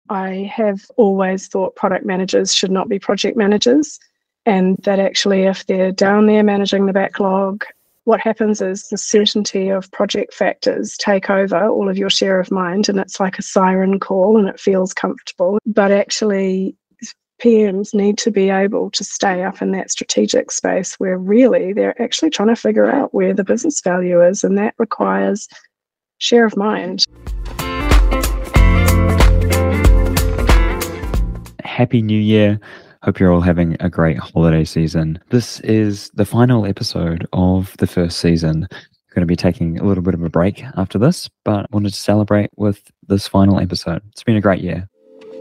I have always thought product managers should not be project managers, and that actually if they're down there managing the backlog, what happens is the certainty of project factors take over all of your share of mind, and it's like a siren call and it feels comfortable. But actually, PMs need to be able to stay up in that strategic space where really they're actually trying to figure out where the business value is, and that requires share of mind. Happy New Year. Hope you're all having a great holiday season. This is the final episode of the first season. I'm going to be taking a little bit of a break after this, but wanted to celebrate with this final episode. It's been a great year.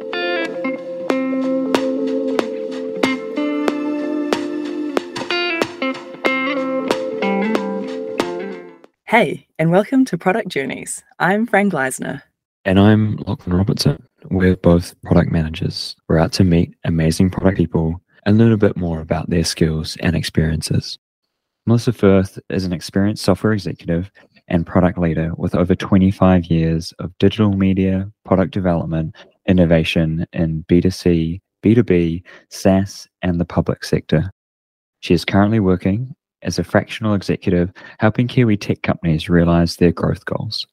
Hey, and welcome to Product Journeys. I'm Fran Gleisner. And I'm Lachlan Robertson. We're both product managers. We're out to meet amazing product people and learn a bit more about their skills and experiences. Melissa Firth is an experienced software executive and product leader with over 25 years of digital media, product development, innovation in B2C, B2B, SaaS, and the public sector. She is currently working as a fractional executive, helping Kiwi tech companies realize their growth goals.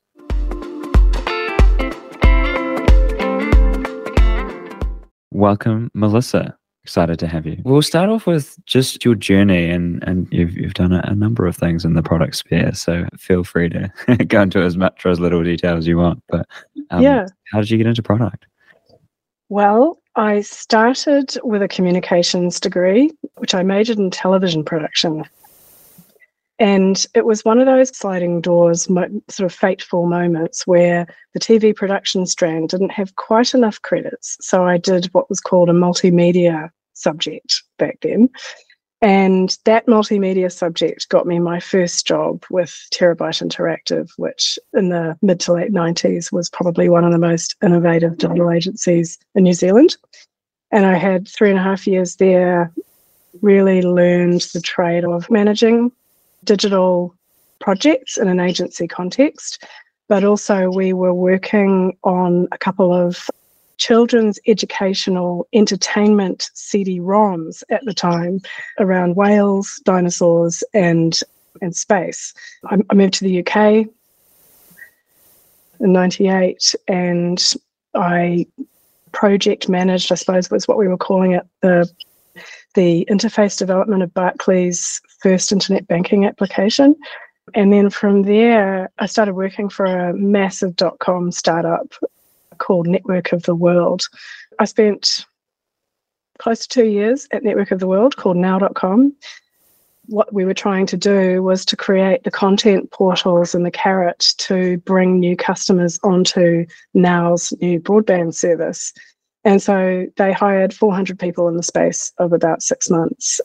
Welcome, Melissa. Excited to have you. We'll start off with just your journey, and you've done a number of things in the product sphere, so feel free to go into as much or as little detail as you want. But how did you get into product? Well, I started with a communications degree, which I majored in television production. And it was one of those sliding doors, sort of fateful moments where the TV production strand didn't have quite enough credits. So I did what was called a multimedia subject back then. And that multimedia subject got me my first job with Terabyte Interactive, which in the mid to late 90s was probably one of the most innovative digital agencies in New Zealand. And I had 3.5 years there, really learned the trade of managing digital projects in an agency context, but also we were working on a couple of children's educational entertainment CD-ROMs at the time around whales, dinosaurs, and space. I moved to the UK in 98, and I project managed, I suppose was what we were calling it, the interface development of Barclays' first internet banking application. And then from there, I started working for a massive .com startup called Network of the World. I spent close to 2 years at Network of the World, called now.com. What we were trying to do was to create the content portals and the carrot to bring new customers onto Now's new broadband service. And so they hired 400 people in the space of about 6 months.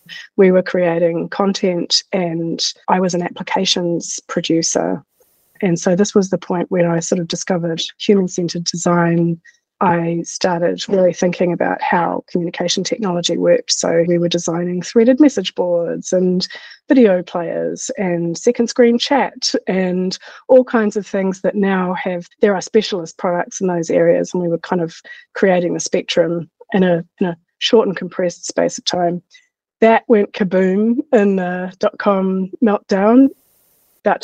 We were creating content and I was an applications producer. And so this was the point when I sort of discovered human-centered design. I started really thinking about how communication technology worked. So we were designing threaded message boards and video players and second screen chat and all kinds of things that now there are specialist products in those areas. And we were kind of creating the spectrum in a short and compressed space of time. That went kaboom in the .com meltdown about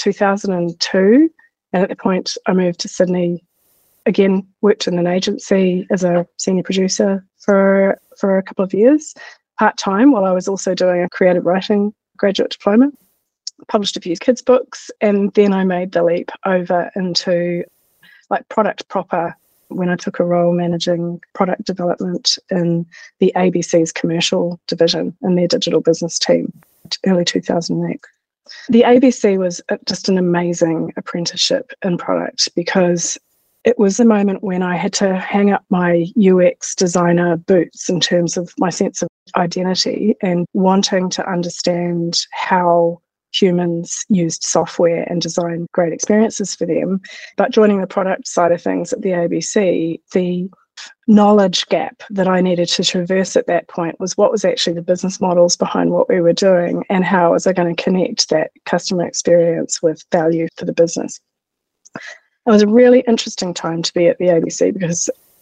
2002. And at that point, I moved to Sydney. Again, worked in an agency as a senior producer for a couple of years, part-time, while I was also doing a creative writing graduate diploma. Published a few kids' books, and then I made the leap over into like product proper when I took a role managing product development in the ABC's commercial division in their digital business team, early 2008. The ABC was just an amazing apprenticeship in product because it was a moment when I had to hang up my UX designer boots in terms of my sense of identity and wanting to understand how humans used software and design great experiences for them. But joining the product side of things at the ABC, the knowledge gap that I needed to traverse at that point was what was actually the business models behind what we were doing and how was I going to connect that customer experience with value for the business. It was a really interesting time to be at the ABC because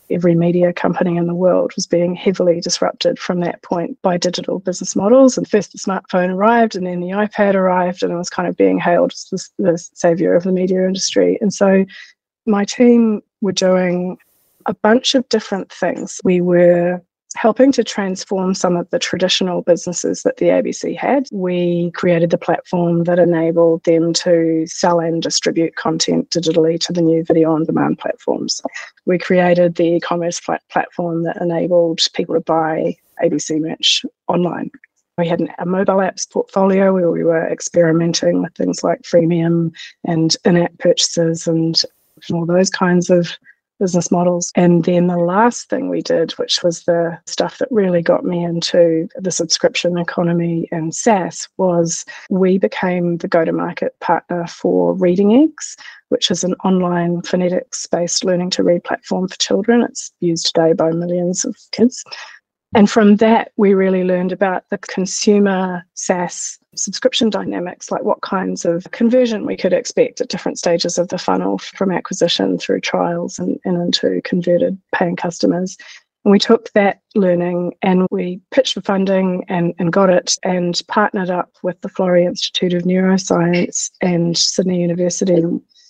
every media company in the world was being heavily disrupted from that point by digital business models. And first the smartphone arrived, and then the iPad arrived, and it was kind of being hailed as the savior of the media industry. And so my team were doing a bunch of different things. We were helping to transform some of the traditional businesses that the ABC had. We created the platform that enabled them to sell and distribute content digitally to the new video on demand platforms. We created the e-commerce platform that enabled people to buy ABC merch online. We had a mobile apps portfolio where we were experimenting with things like freemium and in-app purchases and all those kinds of business models. And then the last thing we did, which was the stuff that really got me into the subscription economy and SaaS, was we became the go-to-market partner for Reading Eggs, which is an online phonetics-based learning to read platform for children. It's used today by millions of kids. And from that, we really learned about the consumer SaaS subscription dynamics, like what kinds of conversion we could expect at different stages of the funnel, from acquisition through trials and into converted paying customers. And we took that learning and we pitched for funding and got it, and partnered up with the Florey Institute of Neuroscience and Sydney University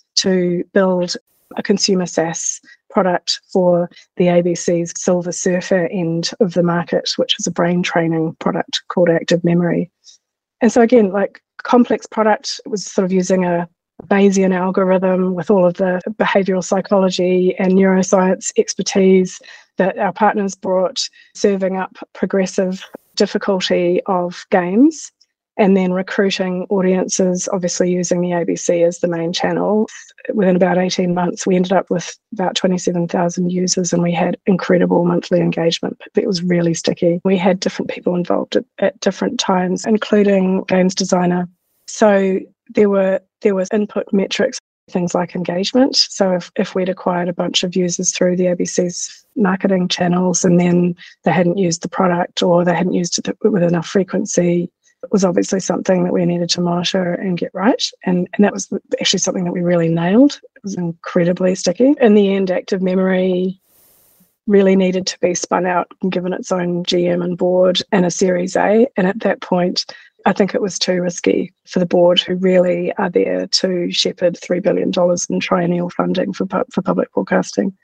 to build a consumer SaaS product for the ABC's Silver Surfer end of the market, which is a brain training product called Active Memory. And so again, like complex product, it was sort of using a Bayesian algorithm with all of the behavioral psychology and neuroscience expertise that our partners brought, serving up progressive difficulty of games, and then recruiting audiences, obviously using the ABC as the main channel. Within about 18 months, we ended up with about 27,000 users, and we had incredible monthly engagement. It was really sticky. We had different people involved at different times, including games designer. So there was input metrics, things like engagement. So if we'd acquired a bunch of users through the ABC's marketing channels and then they hadn't used the product, or they hadn't used it with enough frequency, it was obviously something that we needed to monitor and get right. And that was actually something that we really nailed. It was incredibly sticky. In the end, Active Memory really needed to be spun out and given its own GM and board and a Series A. And at that point, I think it was too risky for the board, who really are there to shepherd $3 billion in triennial funding for public broadcasting.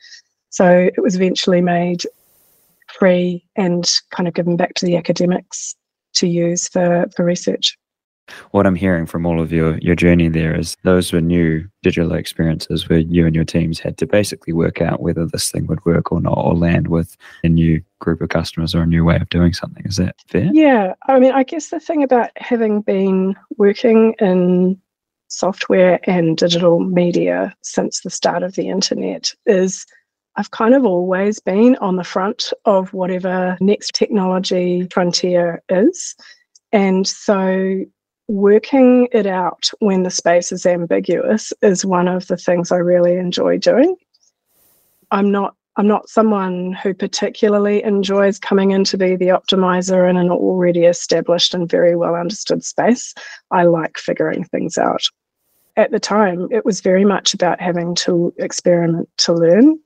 So it was eventually made free and kind of given back to the academics to use for research. What I'm hearing from all of your journey there is those were new digital experiences where you and your teams had to basically work out whether this thing would work or not, or land with a new group of customers or a new way of doing something. Is that fair? Yeah. I mean, I guess the thing about having been working in software and digital media since the start of the internet is I've kind of always been on the front of whatever next technology frontier is. And so working it out when the space is ambiguous is one of the things I really enjoy doing. I'm not someone who particularly enjoys coming in to be the optimizer in an already established and very well understood space. I like figuring things out. At the time, it was very much about having to experiment to learn.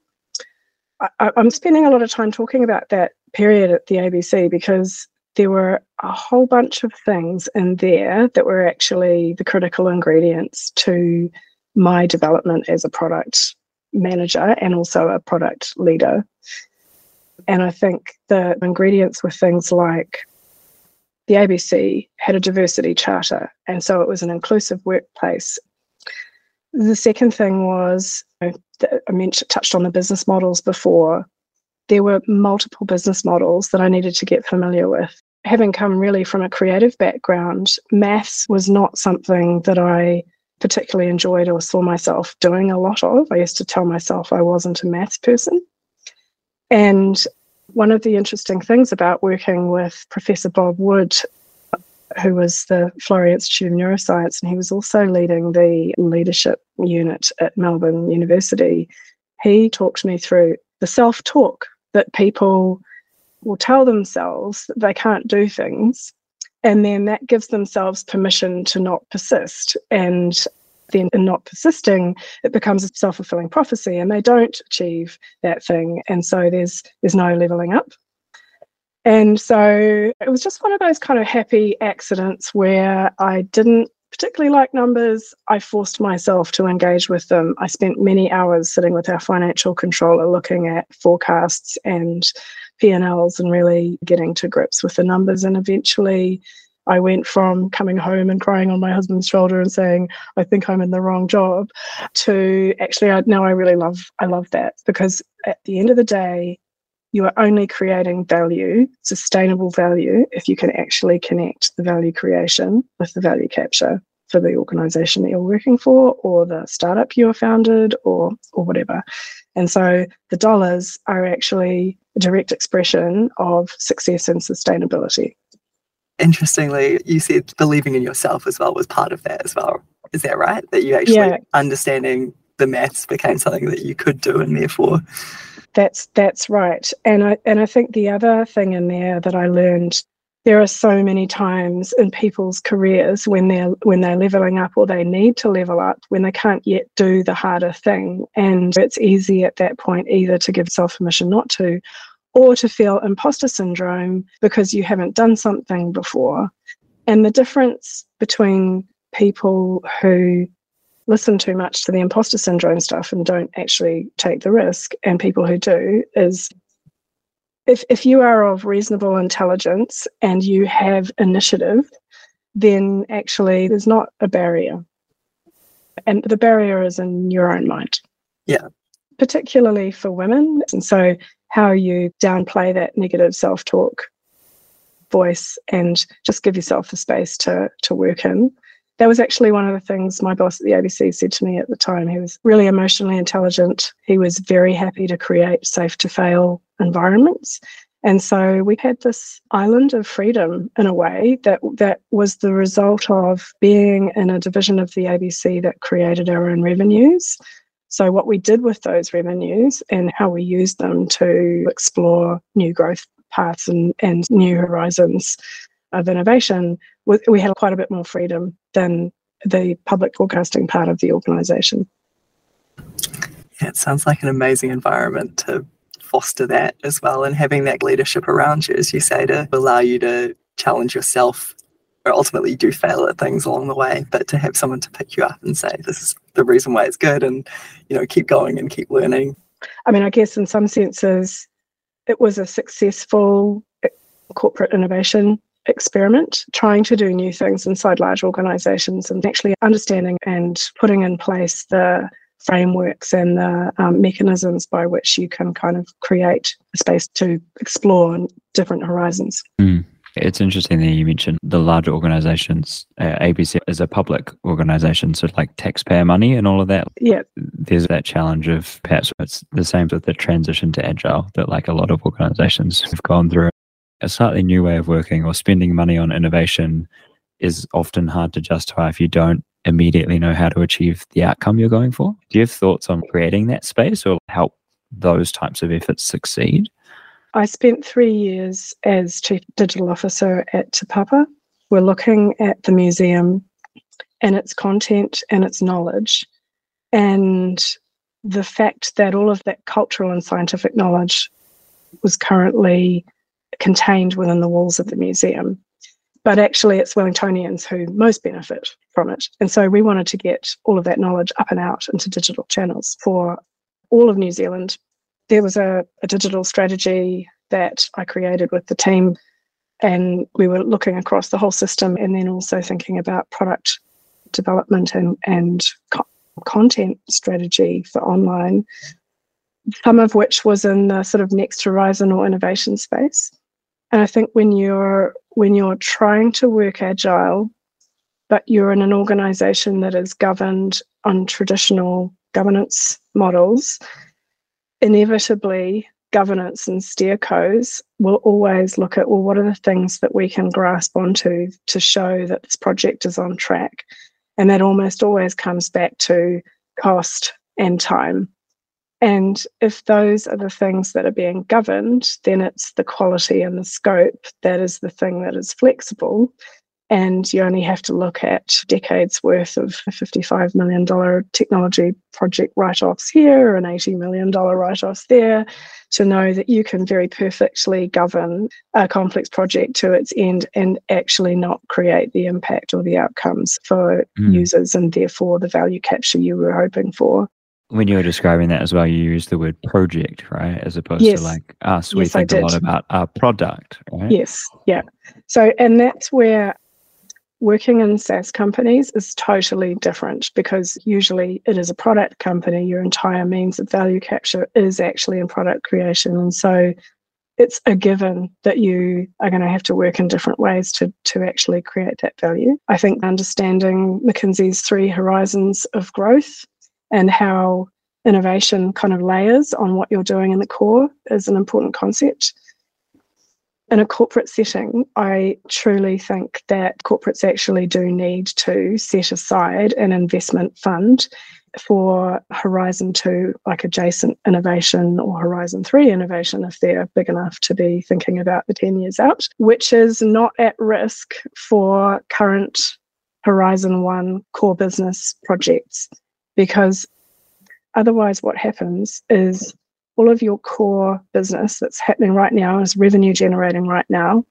I'm spending a lot of time talking about that period at the ABC because there were a whole bunch of things in there that were actually the critical ingredients to my development as a product manager and also a product leader. And I think the ingredients were things like the ABC had a diversity charter, and so it was an inclusive workplace. The second thing was, I touched on the business models before. There were multiple business models that I needed to get familiar with. Having come really from a creative background, maths was not something that I particularly enjoyed or saw myself doing a lot of. I used to tell myself I wasn't a maths person. And one of the interesting things about working with Professor Bob Wood, who was the Florey Institute of Neuroscience, and he was also leading the leadership unit at Melbourne University, he talked me through the self-talk that people will tell themselves that they can't do things, and then that gives themselves permission to not persist. And then in not persisting, it becomes a self-fulfilling prophecy and they don't achieve that thing. And so there's no leveling up. And so it was just one of those kind of happy accidents where I didn't particularly like numbers. I forced myself to engage with them. I spent many hours sitting with our financial controller looking at forecasts and P&Ls and really getting to grips with the numbers. And eventually I went from coming home and crying on my husband's shoulder and saying, I think I'm in the wrong job, to actually, I love that, because at the end of the day, you are only creating value, sustainable value, if you can actually connect the value creation with the value capture for the organization that you're working for, or the startup you have founded, or whatever. And so the dollars are actually a direct expression of success and sustainability. Interestingly, you said believing in yourself as well was part of that as well. Is that right? That you actually understanding the maths became something that you could do, and therefore... That's right. And I think the other thing in there that I learned, there are so many times in people's careers when they're leveling up, or they need to level up, when they can't yet do the harder thing. And it's easy at that point either to give yourself permission not to, or to feel imposter syndrome because you haven't done something before. And the difference between people who listen too much to the imposter syndrome stuff and don't actually take the risk, and people who do, is if you are of reasonable intelligence and you have initiative, then actually there's not a barrier. And the barrier is in your own mind. Yeah. Particularly for women. And so how you downplay that negative self-talk voice and just give yourself the space to work in. That was actually one of the things my boss at the ABC said to me at the time. He was really emotionally intelligent. He was very happy to create safe to fail environments. And so we had this island of freedom in a way that was the result of being in a division of the ABC that created our own revenues. So what we did with those revenues and how we used them to explore new growth paths and new horizons of innovation, we had quite a bit more freedom than the public broadcasting part of the organisation. Yeah, it sounds like an amazing environment to foster that as well, and having that leadership around you, as you say, to allow you to challenge yourself. Or ultimately you do fail at things along the way, but to have someone to pick you up and say, this is the reason why it's good, and, you know, keep going and keep learning. I mean, I guess in some senses it was a successful corporate innovation experiment, trying to do new things inside large organisations and actually understanding and putting in place the frameworks and the mechanisms by which you can kind of create a space to explore different horizons. It's interesting that you mentioned the larger organizations. ABC is a public organization, so like taxpayer money and all of that. Yeah. There's that challenge of perhaps it's the same with the transition to agile that like a lot of organizations have gone through. A slightly new way of working or spending money on innovation is often hard to justify if you don't immediately know how to achieve the outcome you're going for. Do you have thoughts on creating that space or help those types of efforts succeed? I spent 3 years as Chief Digital Officer at Te Papa. We're looking at the museum and its content and its knowledge, and the fact that all of that cultural and scientific knowledge was currently contained within the walls of the museum. But actually it's Wellingtonians who most benefit from it. And so we wanted to get all of that knowledge up and out into digital channels for all of New Zealand. There was a digital strategy that I created with the team, and we were looking across the whole system and then also thinking about product development and content strategy for online, some of which was in the sort of next horizon or innovation space. And I think when you're trying to work agile, but you're in an organisation that is governed on traditional governance models, inevitably governance and steercos will always look at, well, what are the things that we can grasp onto to show that this project is on track? And that almost always comes back to cost and time. And if those are the things that are being governed, then it's the quality and the scope that is the thing that is flexible. And you only have to look at decades worth of $55 million technology project write-offs here and $80 million write-offs there to know that you can very perfectly govern a complex project to its end and actually not create the impact or the outcomes for users and therefore the value capture you were hoping for. When you were describing that as well, you used the word project, right? As opposed to like us, we think a lot about our product, right? Yes, yeah. So, and that's where working in SaaS companies is totally different, because usually it is a product company. Your entire means of value capture is actually in product creation. And so it's a given that you are going to have to work in different ways to actually create that value. I think understanding McKinsey's 3 horizons of growth and how innovation kind of layers on what you're doing in the core is an important concept. In a corporate setting, I truly think that corporates actually do need to set aside an investment fund for Horizon 2, like adjacent innovation, or Horizon 3 innovation, if they're big enough to be thinking about the 10 years out, which is not at risk for current Horizon 1 core business projects. Because otherwise what happens is all of your core business that's happening right now, is revenue generating right now,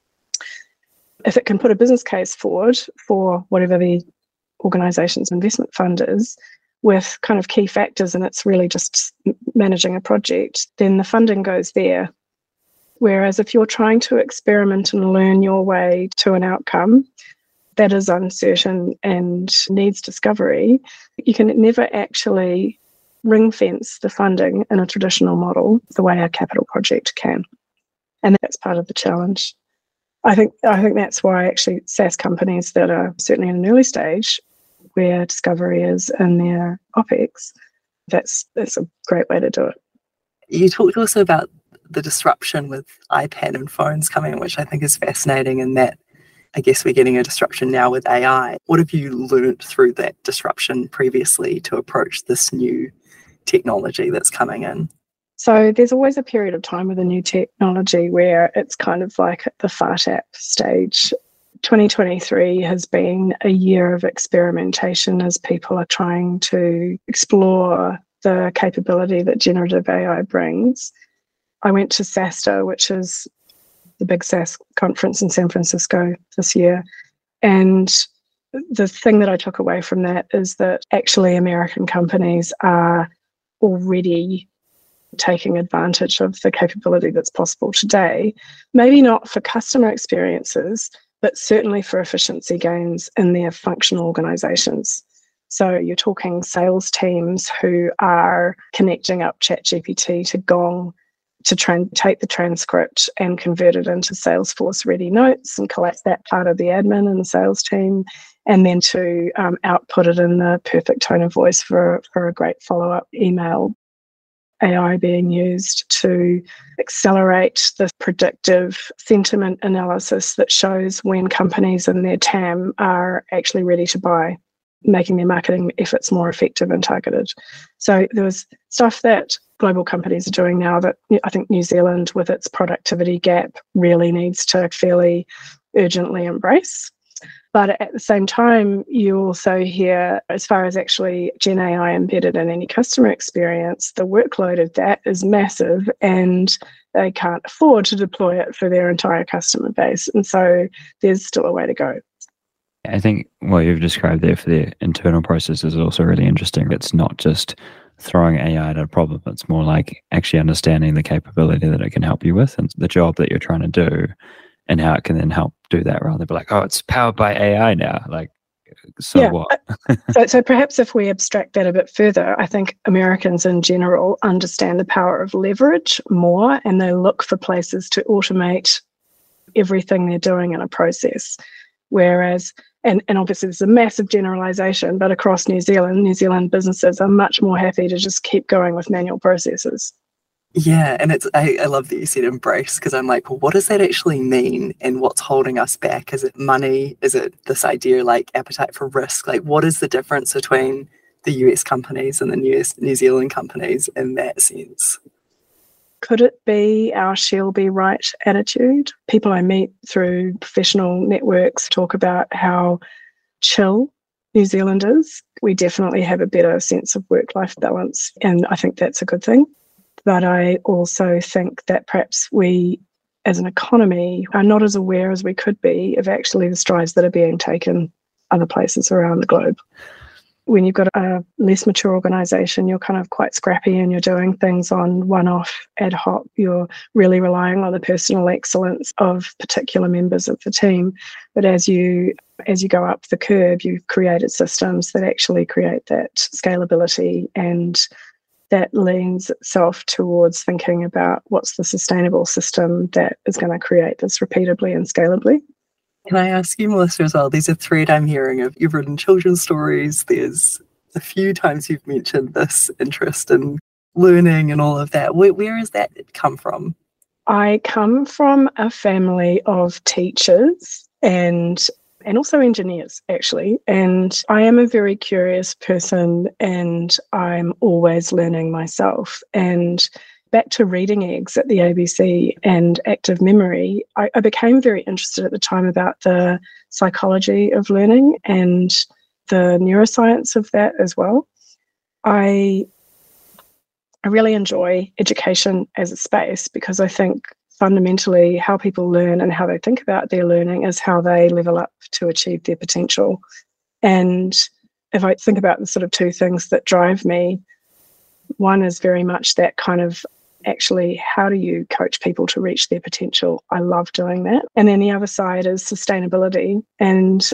if it can put a business case forward for whatever the organization's investment fund is, with kind of key factors, and it's really just managing a project, then the funding goes there. Whereas if you're trying to experiment and learn your way to an outcome that is uncertain and needs discovery, you can never actually ring fence the funding in a traditional model the way a capital project can. And that's part of the challenge. I think that's why actually SaaS companies that are certainly in an early stage where discovery is in their OpEx, that's a great way to do it. You talked also about the disruption with iPad and phones coming in, which I think is fascinating, and that I guess we're getting a disruption now with AI. What have you learned through that disruption previously to approach this new technology that's coming in? So there's always a period of time with a new technology where it's kind of like at the fart app stage. 2023 has been a year of experimentation as people are trying to explore the capability that generative AI brings. I went to SaaStr, which is the big SaaS conference in San Francisco this year. And the thing that I took away from that is that actually American companies are already taking advantage of the capability that's possible today. Maybe not for customer experiences, but certainly for efficiency gains in their functional organizations. So you're talking sales teams who are connecting up ChatGPT to Gong to take the transcript and convert it into Salesforce ready notes and collect that part of the admin and the sales team, and then to output it in the perfect tone of voice for a great follow-up email. AI being used to accelerate the predictive sentiment analysis that shows when companies and their TAM are actually ready to buy, making their marketing efforts more effective and targeted. So there was stuff that global companies are doing now that I think New Zealand, with its productivity gap, really needs to fairly urgently embrace. But at the same time, you also hear, as far as actually Gen AI embedded in any customer experience, the workload of that is massive and they can't afford to deploy it for their entire customer base. And so there's still a way to go. I think what you've described there for the internal process is also really interesting. It's not just throwing AI at a problem. It's more like actually understanding the capability that it can help you with and the job that you're trying to do, and how it can then help do that, rather than be like, oh, it's powered by AI now. Like, so yeah. What? so perhaps if we abstract that a bit further, I think Americans in general understand the power of leverage more, and they look for places to automate everything they're doing in a process. Whereas, and obviously there's a massive generalization, but across New Zealand businesses are much more happy to just keep going with manual processes. Yeah, and I love that you said embrace, because I'm like, well, what does that actually mean, and what's holding us back? Is it money? Is it this idea like appetite for risk? Like, what is the difference between the US companies and the New Zealand companies in that sense? Could it be our she'll be right attitude? People I meet through professional networks talk about how chill New Zealand is. We definitely have a better sense of work-life balance, and I think that's a good thing. But I also think that perhaps we, as an economy, are not as aware as we could be of actually the strides that are being taken other places around the globe. When you've got a less mature organisation, you're kind of quite scrappy and you're doing things on one-off, ad hoc. You're really relying on the personal excellence of particular members of the team. But as you go up the curve, you've created systems that actually create that scalability, and that leans itself towards thinking about what's the sustainable system that is going to create this repeatably and scalably. Can I ask you, Melissa, as well? There's a thread I'm hearing of you've written children's stories. There's a few times you've mentioned this interest in learning and all of that. Where has that come from? I come from a family of teachers and also engineers, actually. And I am a very curious person, and I'm always learning myself. And back to reading eggs at the ABC and active memory, I became very interested at the time about the psychology of learning and the neuroscience of that as well. I really enjoy education as a space because I think fundamentally how people learn and how they think about their learning is how they level up to achieve their potential. And if I think about the sort of two things that drive me, one is very much that kind of actually how do you coach people to reach their potential? I love doing that. And then the other side is sustainability, and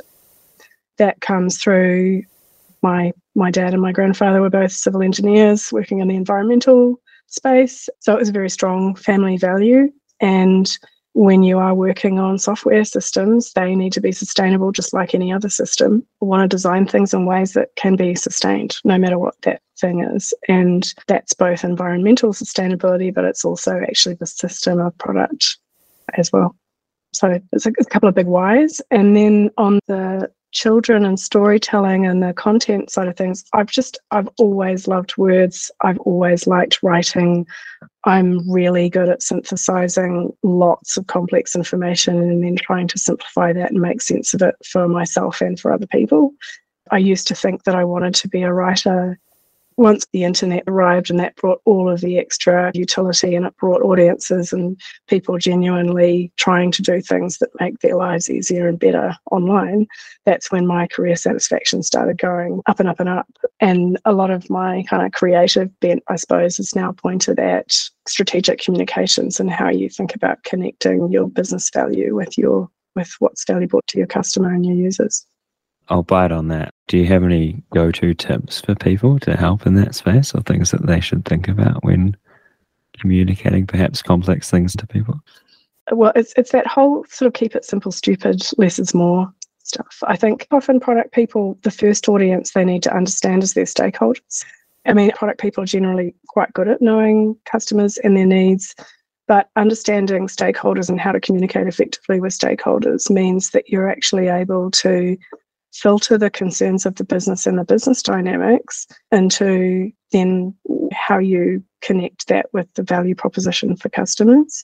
that comes through my dad and my grandfather were both civil engineers working in the environmental space. So it was a very strong family value. And when you are working on software systems, they need to be sustainable just like any other system. We want to design things in ways that can be sustained, no matter what that thing is. And that's both environmental sustainability, but it's also actually the system of product as well. So it's a couple of big whys. And then on the children and storytelling and the content side of things, I've always loved words. I've always liked writing. I'm really good at synthesizing lots of complex information and then trying to simplify that and make sense of it for myself and for other people. I used to think that I wanted to be a writer. Once the internet arrived, and that brought all of the extra utility, and it brought audiences and people genuinely trying to do things that make their lives easier and better online, that's when my career satisfaction started going up and up and up. And a lot of my kind of creative bent, I suppose, is now pointed at strategic communications and how you think about connecting your business value with what's valuable to your customer and your users. I'll bite on that. Do you have any go-to tips for people to help in that space, or things that they should think about when communicating perhaps complex things to people? Well, it's that whole sort of keep it simple, stupid, less is more stuff. I think often product people, the first audience they need to understand is their stakeholders. I mean, product people are generally quite good at knowing customers and their needs, but understanding stakeholders and how to communicate effectively with stakeholders means that you're actually able to filter the concerns of the business and the business dynamics into then how you connect that with the value proposition for customers.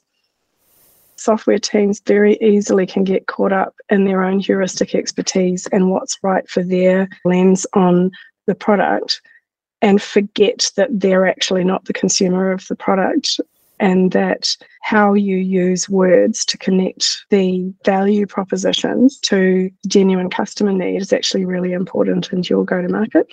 Software teams very easily can get caught up in their own heuristic expertise and what's right for their lens on the product and forget that they're actually not the consumer of the product, and that how you use words to connect the value propositions to genuine customer need is actually really important in your go-to-market.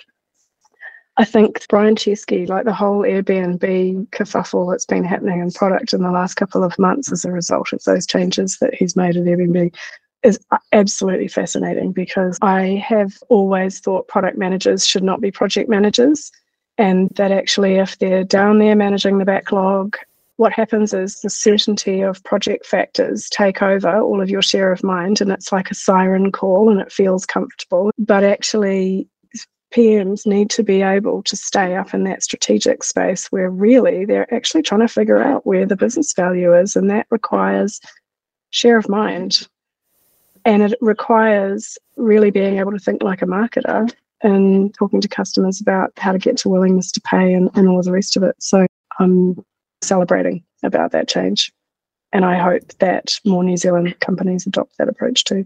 I think Brian Chesky, like the whole Airbnb kerfuffle that's been happening in product in the last couple of months as a result of those changes that he's made at Airbnb, is absolutely fascinating, because I have always thought product managers should not be project managers, and that actually if they're down there managing the backlog, what happens is the certainty of project factors take over all of your share of mind, and it's like a siren call and it feels comfortable. But actually, PMs need to be able to stay up in that strategic space where really they're actually trying to figure out where the business value is, and that requires share of mind. And it requires really being able to think like a marketer and talking to customers about how to get to willingness to pay and all of the rest of it. So celebrating about that change. And I hope that more New Zealand companies adopt that approach too.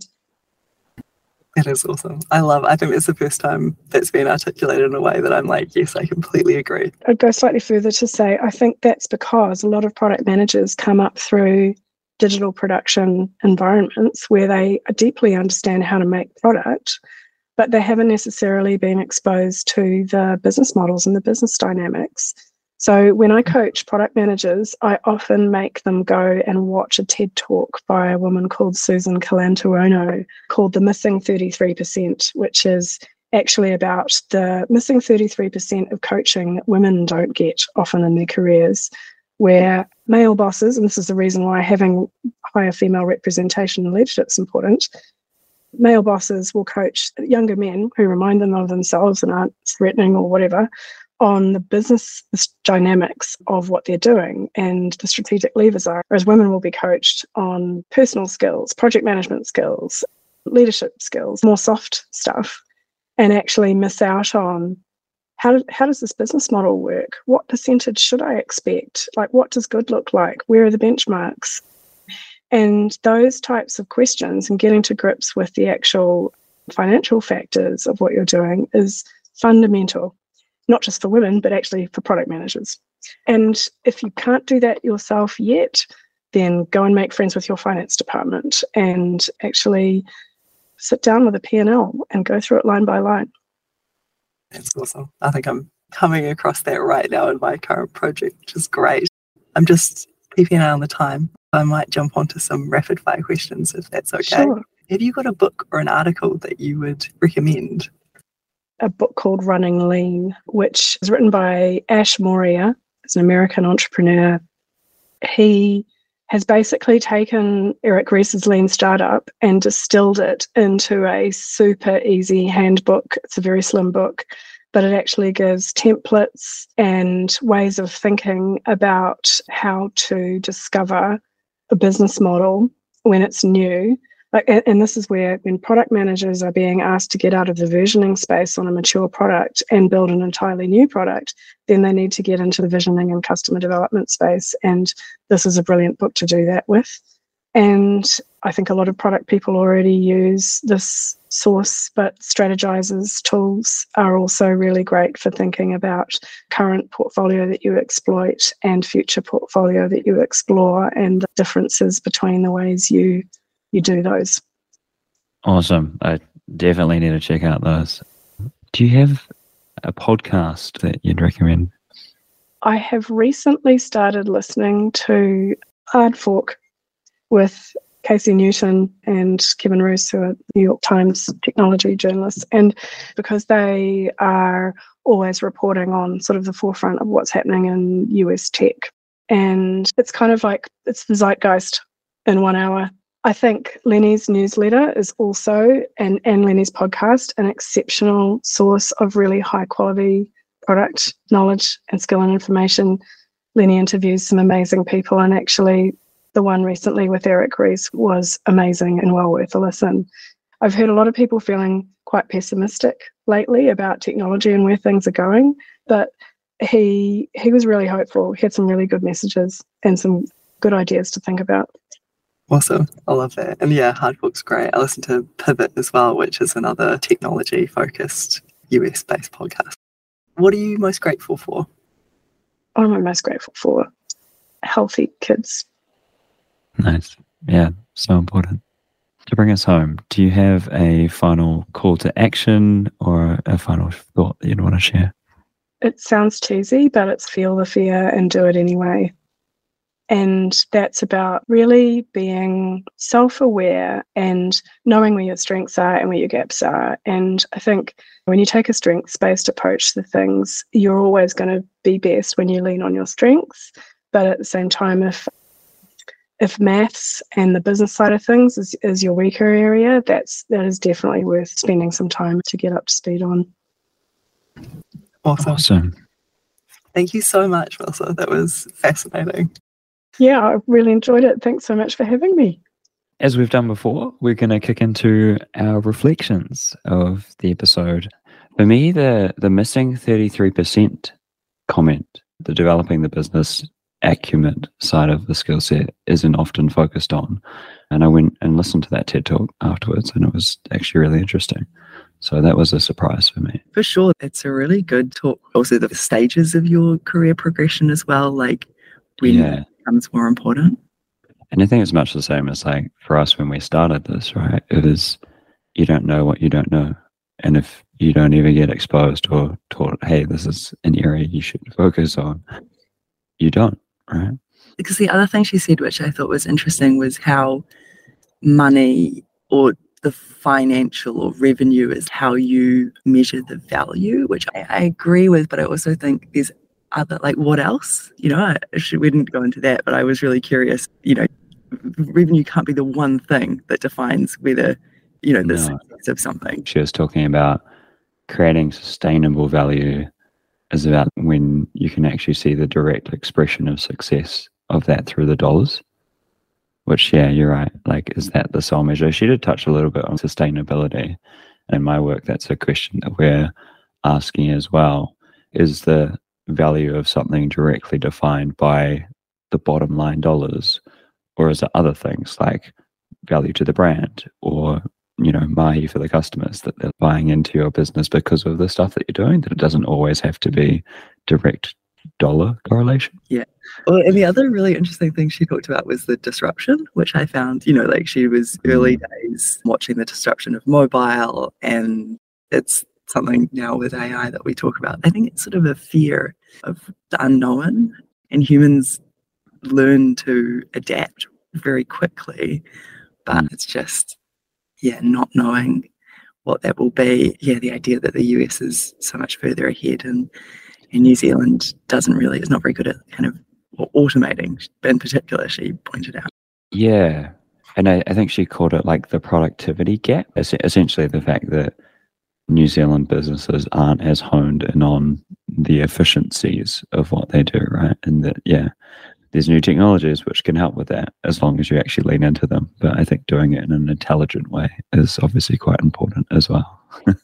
That is awesome. I think it's the first time that's been articulated in a way that I'm like, yes, I completely agree. I'd go slightly further to say, I think that's because a lot of product managers come up through digital production environments where they deeply understand how to make product, but they haven't necessarily been exposed to the business models and the business dynamics. So when I coach product managers, I often make them go and watch a TED talk by a woman called Susan Calantuono called The Missing 33%, which is actually about the missing 33% of coaching that women don't get often in their careers, where male bosses, and this is the reason why having higher female representation in leadership is important, male bosses will coach younger men who remind them of themselves and aren't threatening or whatever, on the business dynamics of what they're doing and the strategic levers are, whereas women will be coached on personal skills, project management skills, leadership skills, more soft stuff, and actually miss out on how does this business model work? What percentage should I expect? Like, what does good look like? Where are the benchmarks? And those types of questions and getting to grips with the actual financial factors of what you're doing is fundamental. Not just for women, but actually for product managers. And if you can't do that yourself yet, then go and make friends with your finance department and actually sit down with a P&L and go through it line by line. That's awesome. I think I'm coming across that right now in my current project, which is great. I'm just keeping an eye on the time. I might jump onto some rapid fire questions if that's okay. Sure. Have you got a book or an article that you would recommend? A book called Running Lean, which is written by Ash Maurya. He's an American entrepreneur. He has basically taken Eric Ries's Lean Startup and distilled it into a super easy handbook. It's a very slim book, but it actually gives templates and ways of thinking about how to discover a business model when it's new. And this is where when product managers are being asked to get out of the versioning space on a mature product and build an entirely new product, then they need to get into the visioning and customer development space. And this is a brilliant book to do that with. And I think a lot of product people already use this source, but Strategizer's tools are also really great for thinking about current portfolio that you exploit and future portfolio that you explore and the differences between the ways you do those. Awesome. I definitely need to check out those. Do you have a podcast that you'd recommend? I have recently started listening to Hard Fork with Casey Newton and Kevin Roos, who are New York Times technology journalists, and because they are always reporting on sort of the forefront of what's happening in US tech. And it's kind of like, it's the zeitgeist in 1 hour. I think Lenny's newsletter is also, and Lenny's podcast, an exceptional source of really high quality product knowledge and skill and information. Lenny interviews some amazing people, and actually the one recently with Eric Ries was amazing and well worth a listen. I've heard a lot of people feeling quite pessimistic lately about technology and where things are going, but he was really hopeful. He had some really good messages and some good ideas to think about. Awesome. I love that. And yeah, Hard Fork's great. I listen to Pivot as well, which is another technology-focused US-based podcast. What are you most grateful for? What am I most grateful for? Healthy kids. Nice. Yeah, so important. To bring us home, do you have a final call to action or a final thought that you'd want to share? It sounds cheesy, but it's feel the fear and do it anyway. And that's about really being self-aware and knowing where your strengths are and where your gaps are. And I think when you take a strengths-based approach to things, you're always going to be best when you lean on your strengths. But at the same time, if maths and the business side of things is your weaker area, that is definitely worth spending some time to get up to speed on. Awesome. Thank you so much, Melissa. That was fascinating. Yeah, I really enjoyed it. Thanks so much for having me. As we've done before, we're going to kick into our reflections of the episode. For me, the missing 33% comment, the developing the business acumen side of the skill set isn't often focused on. And I went and listened to that TED Talk afterwards, and it was actually really interesting. So that was a surprise for me. For sure. It's a really good talk. Also, the stages of your career progression as well, like when it becomes more important. And I think it's much the same as like for us when we started this, right? It is, you don't know what you don't know. And if you don't ever get exposed or taught, hey, this is an area you should focus on, you don't, right? Because the other thing she said, which I thought was interesting, was how money or the financial or revenue is how you measure the value, which I agree with, but I also think there's other, like, what else? You know, we didn't go into that, but I was really curious, you know, revenue can't be the one thing that defines whether, you know, the success of something. She was talking about creating sustainable value is about when you can actually see the direct expression of success of that through the dollars. Which, yeah, you're right. Like, is that the sole measure? She did touch a little bit on sustainability. And in my work, that's a question that we're asking as well. Is the value of something directly defined by the bottom line dollars? Or is it other things like value to the brand or, you know, mahi for the customers that they're buying into your business because of the stuff that you're doing, that it doesn't always have to be direct dollar correlation? Yeah. Well, and the other really interesting thing she talked about was the disruption, which I found, you know, like she was early days watching the disruption of mobile, and it's something now with AI that we talk about. I think it's sort of a fear of the unknown, and humans learn to adapt very quickly, but it's just, not knowing what that will be. Yeah, the idea that the US is so much further ahead and New Zealand is not very good at kind of automating, in particular, she pointed out. Yeah. And I think she called it like the productivity gap. Essentially the fact that New Zealand businesses aren't as honed in on the efficiencies of what they do, right? And that, there's new technologies which can help with that as long as you actually lean into them. But I think doing it in an intelligent way is obviously quite important as well.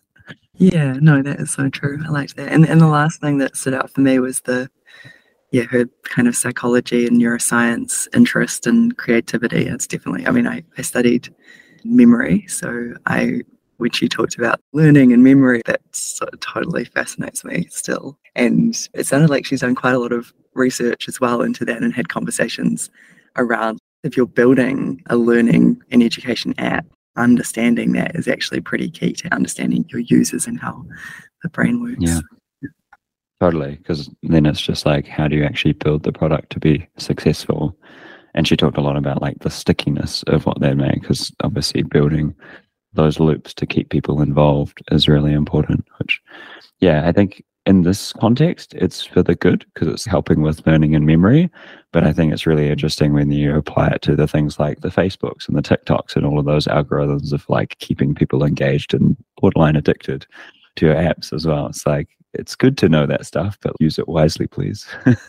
Yeah, no, that is so true. I liked that. And the last thing that stood out for me was her kind of psychology and neuroscience interest and creativity. It's definitely, I mean, I studied memory, so when she talked about learning and memory, that sort of totally fascinates me still. And it sounded like she's done quite a lot of research as well into that and had conversations around if you're building a learning and education app, understanding that is actually pretty key to understanding your users and how the brain works. Yeah, totally. Because then it's just like, how do you actually build the product to be successful? And she talked a lot about like the stickiness of what they make, because obviously building those loops to keep people involved is really important, which, I think in this context, it's for the good because it's helping with learning and memory. But I think it's really interesting when you apply it to the things like the Facebooks and the TikToks and all of those algorithms of like keeping people engaged and borderline addicted to your apps as well. It's like, it's good to know that stuff, but use it wisely, please.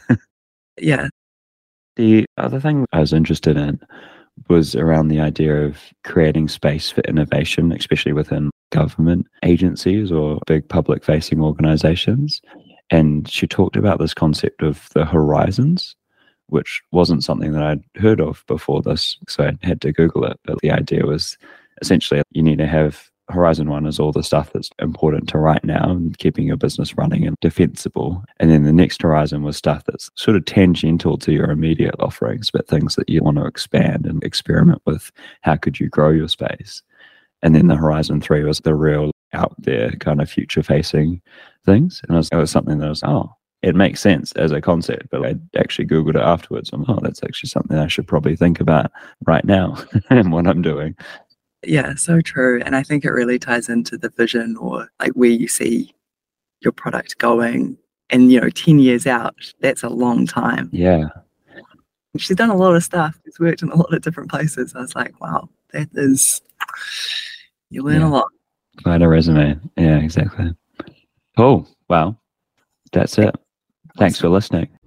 Yeah. The other thing I was interested in was around the idea of creating space for innovation, especially within government agencies or big public-facing organizations. And she talked about this concept of the horizons, which wasn't something that I'd heard of before this, so I had to Google it. But the idea was essentially you need to have Horizon 1 is all the stuff that's important to right now and keeping your business running and defensible. And then the next horizon was stuff that's sort of tangential to your immediate offerings, but things that you want to expand and experiment with. How could you grow your space? And then the Horizon 3 was the real out there kind of future facing things. And it was something that was, it makes sense as a concept, but I actually Googled it afterwards. I'm that's actually something I should probably think about right now and what I'm doing. Yeah, so true. And I think it really ties into the vision or like where you see your product going. And, 10 years out, that's a long time. Yeah. She's done a lot of stuff. She's worked in a lot of different places. I was like, wow, you learn a lot. Quite a resume. Yeah, exactly. Cool. Well, that's it. Thanks for listening.